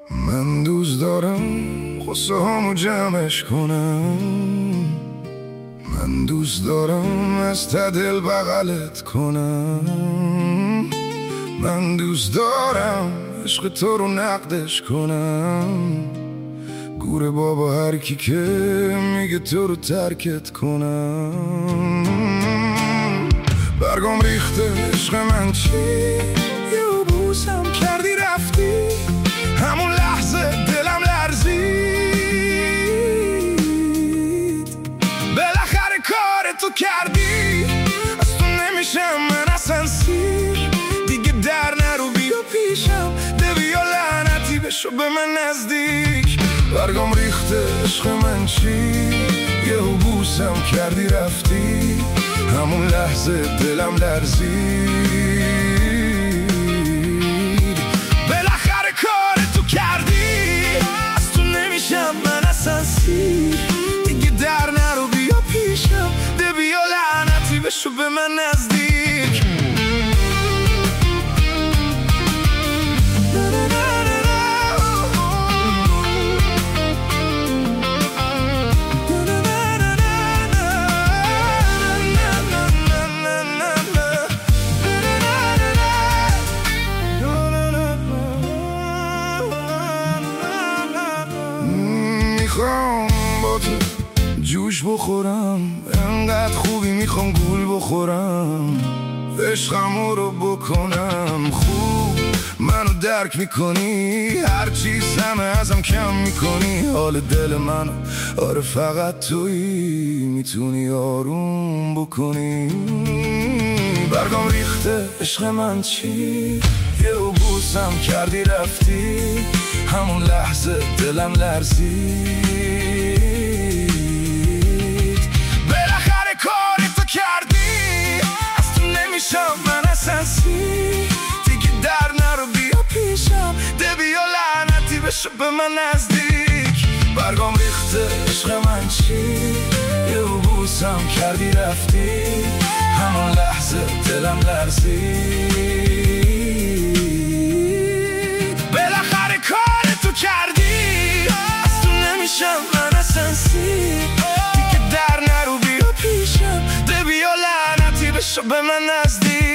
من دوست دارم غصه هامو جمعش کنم. من دوست دارم از ته دل بغلت کنم. من دوست دارم عشق تو رو نقدش کنم. گوره بابا هر کی که میگه تو رو ترکت کنم. برگم ریخته عشق من چی؟ یه بوسم کردی رفتی، همون لحظه دلم لرزید. بالاخره کارتو کردی، از تو نمیشم من اصلا سیر. دیگه در نرو بیا پیشم، ده بیا لعنتی بشو به من نزدیک. برگم ریخته عشق من چی؟ یه بوسم کردی رفتی، همون لحظه دلم لرزید. بالاخره کارتو کردی، از تو نمیشم من اصلا سیر. دیگه در نرو بیا پیشم، ده بیا لعنتی بشو به من نزدیک. میخوام با تو جوش بخورم، انقدر خوبی میخوام گول بخورم. عشقمو رو بکنم خوب، منو درک میکنی، هر چیز همه ازم کم میکنی. حال دل منو آره فقط تویی میتونی آروم بکنی. برگم ریخته عشق من چی؟ یه بوسم کردی رفتی، همون لحظه دلم لرزید. بالاخره کارتو کردی، از تو نمیشم من اصلا سیر. دیگه در نرو بیا پیشم، ده بیا لعنتی بشو به من نزدیک. برگم ریخته عشق من چی؟ یه بوسم کردی رفتی، همون لحظه دلم لرزید. بالاخره کارتو کردی، از تو نمیشم من اصلا سیر. دیگه در نرو بیا پیشم، ده بیا لعنتی بشو به من نزدیک.